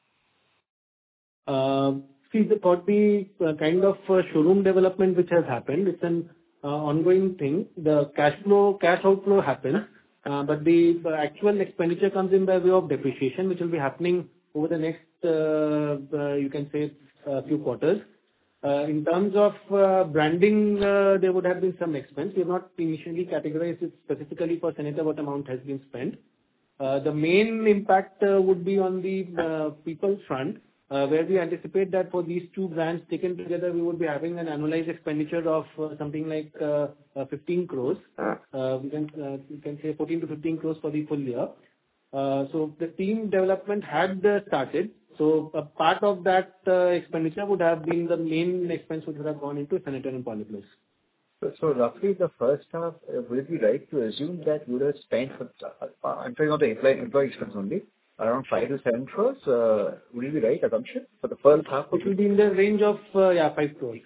Uh, See, the for the uh, kind of uh, showroom development which has happened, it's an uh, ongoing thing. The cash flow, cash outflow happens, uh, but the uh, actual expenditure comes in by way of depreciation, which will be happening over the next, uh, uh, you can say, a few quarters. Uh, In terms of uh, branding, uh, there would have been some expense. We have not initially categorized it specifically for Senator what amount has been spent. Uh, The main impact uh, would be on the uh, people front, uh, where we anticipate that for these two brands taken together, we would be having an annualized expenditure of uh, something like uh, uh, fifteen crores. Uh, We can uh, we can say fourteen to fifteen crores for the full year. Uh, So the team development had uh, started. So a part of that uh, expenditure would have been the main expense which would have gone into Senator and Polyplus. So so roughly the first half, uh, would it be right to assume that you would have spent for, uh, I'm talking about the employee employee expense only, around five to seven crores? uh, Would it be right assumption for the first half of It will it? be in the range of, uh, yeah, five crores.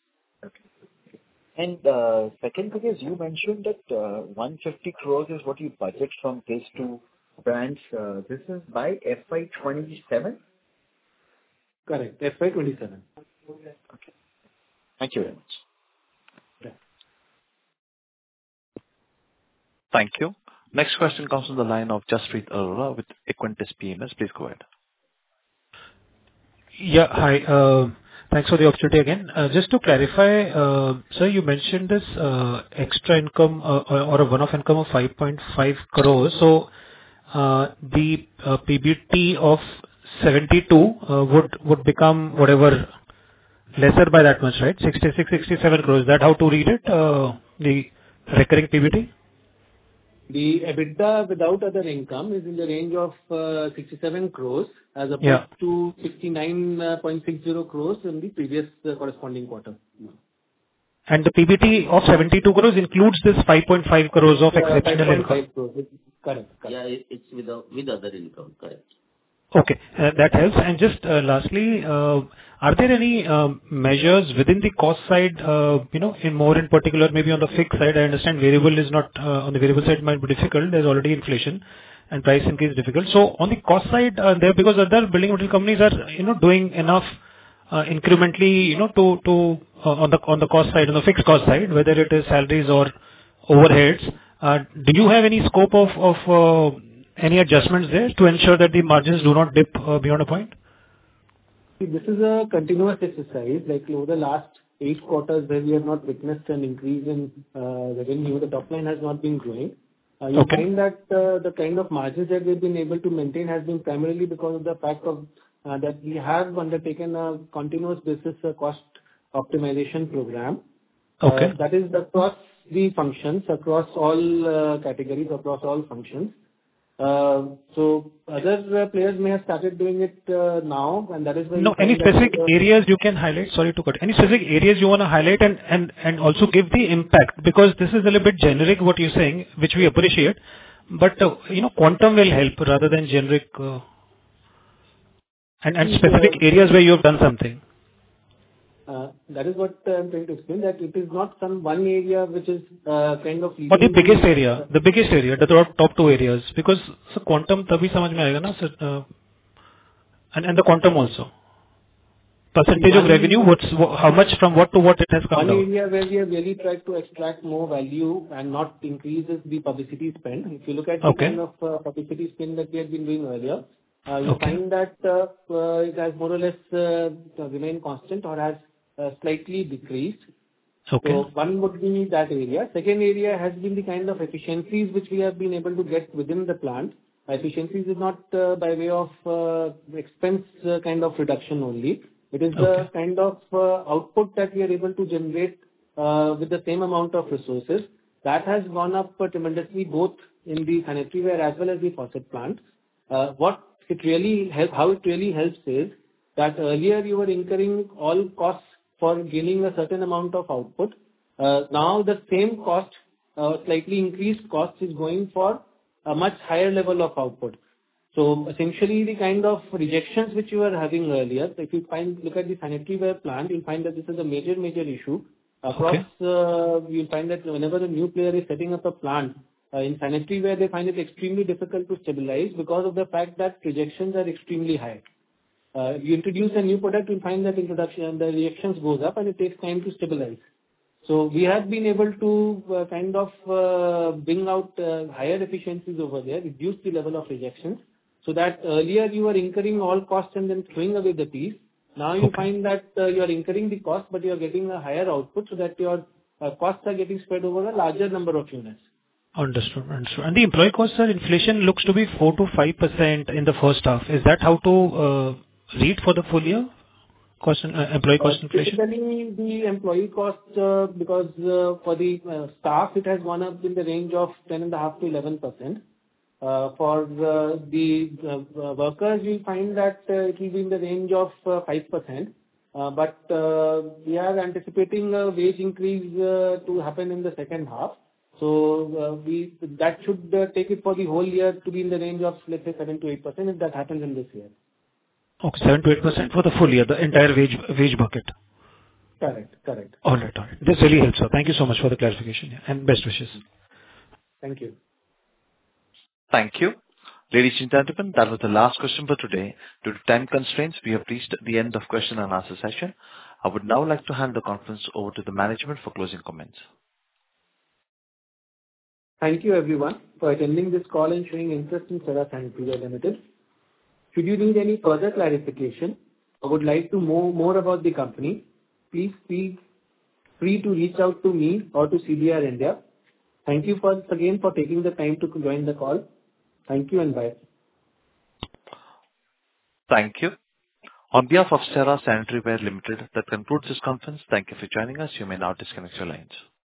And uh, second thing is you mentioned that uh, one hundred fifty crores is what you budget from these two brands. Uh, This is by F Y twenty-seven? Correct. F Y twenty-seven. Thank you very much. Thank you. Next question comes from the line of Jaspreet Arora with Equentis P M S. Please go ahead. Yeah. Hi. uh, Thanks for the opportunity again. Uh, Just to clarify, uh, sir, you mentioned this uh, extra income uh, or or a one-off income of five point five crores. So uh, the uh, P B T of seventy-two uh, would would become whatever lesser by that much, right? sixty-six, sixty-seven crores. Is that how to read it, uh, the recurring P B T? The EBITDA without other income is in the range of uh, sixty-seven crores as opposed Yeah. to sixty-nine point six zero crores in the previous uh, corresponding quarter. And the P B T of seventy-two crores includes this five point five crores of Uh, exceptional income. five point five crores. Correct. Correct. Yeah, it- it's with the- with other income. Correct. Okay, uh, that helps. And just uh, lastly, uh, are there any um, measures within the cost side, uh, you know, in more in particular, maybe on the fixed side? I understand variable is not, uh, on the variable side might be difficult. There's already inflation and price increase is difficult. So on the cost side, uh, there, because other building material companies are, you know, doing enough uh, incrementally, you know, to to uh, on the on the cost side, on the fixed cost side, whether it is salaries or overheads. Uh, Do you have any scope of of uh, any adjustments there to ensure that the margins do not dip uh, beyond a point? See, this is a continuous exercise. Like over the last eight quarters where we have not witnessed an increase in uh, revenue, the top line has not been growing. Uh, You Okay. find that uh, the kind of margins that we've been able to maintain has been primarily because of the fact of uh, that we have undertaken a continuous basis uh, cost optimization program. Okay. Uh, That is across the functions, across all uh, categories, across all functions. Uh, So other uh, players may have started doing it uh, now, and that is why No, you any find that specific uh, areas you can highlight? Sorry to cut. Any specific areas you want to highlight and and and also give the impact? Because this is a little bit generic, what you're saying, which we appreciate, but, uh, you know, quantum will help rather than generic, uh, and and See, specific uh, areas where you have done something. Uh, That is what uh, I'm trying to explain, that it is not some one area which is uh, kind of Or the leading biggest the area, the biggest area, the top, top two areas, because so quantum तभी समझ में आएगा ना sir, uh, and and the quantum also. Percentage of revenue, one what's wha- how much from what to what it has come one down. area where we have really tried to extract more value and not increase is the publicity spend. If you look at the Okay. kind of uh, publicity spend that we had been doing earlier, uh, you Okay. find that uh, uh, it has more or less uh, remained constant or has uh, slightly decreased. Okay. So one would be that area. Second area has been the kind of efficiencies which we have been able to get within the plant. Efficiencies is not uh, by way of uh, expense uh, kind of reduction only. It is the Okay. kind of uh, output that we are able to generate uh, with the same amount of resources. That has gone up uh, tremendously, both in the sanitary ware as well as the faucet plant. Uh, What it really help, how it really helps is that earlier you were incurring all costs for gaining a certain amount of output. Uh, Now the same cost, uh, slightly increased cost, is going for a much higher level of output. So essentially, the kind of rejections which you were having earlier, if you find, look at the sanitary ware plant, you'll find that this is a major, major issue. Across, uh, you'll find that whenever a new player is setting up a plant, uh, in sanitary ware, they find it extremely difficult to stabilize because of the fact that rejections are extremely high. Uh, If you introduce a new product, you'll find that introduction, the rejections goes up and it takes time to stabilize. So we have been able to uh, kind of uh, bring out uh, higher efficiencies over there, reduce the level of rejections, so that earlier you were incurring all costs and then throwing away the piece. Now you Okay. find that uh, you are incurring the cost, but you are getting a higher output, so that your uh, costs are getting spread over a larger number of units. Understood. Understood. And the employee cost, sir, inflation looks to be four to five percent in the first half. Is that how to uh, read for the full year? Cost, in- uh, employee Uh, cost inflation? Typically, the employee cost, uh, because uh, for the uh, staff, it has gone up in the range of ten point five to eleven percent. Uh, For uh, the uh, uh, workers, we find that uh, it will be in the range of uh, five percent. Uh, But uh, we are anticipating a wage increase uh, to happen in the second half. So uh, we that should uh, take it for the whole year to be in the range of, let's say, seven to eight percent if that happens in this year. Okay, seven to eight percent for the full year, the entire wage wage bucket. Correct. Correct. All right. All right. This really helps, sir. Thank you so much for the clarification, yeah, and best wishes. Thank you. Thank you. Ladies and gentlemen, that was the last question for today. Due to time constraints, we have reached the end of question and answer session. I would now like to hand the conference over to the management for closing comments. Thank you, everyone, for attending this call and showing interest in Cera Sanitaryware Limited. Should you need any further clarification or would like to know more about the company, please feel free to reach out to me or to C D R India. Thank you once again for taking the time to join the call. Thank you and bye. Thank you. On behalf of Cera Sanitaryware Limited, that concludes this conference. Thank you for joining us. You may now disconnect your lines.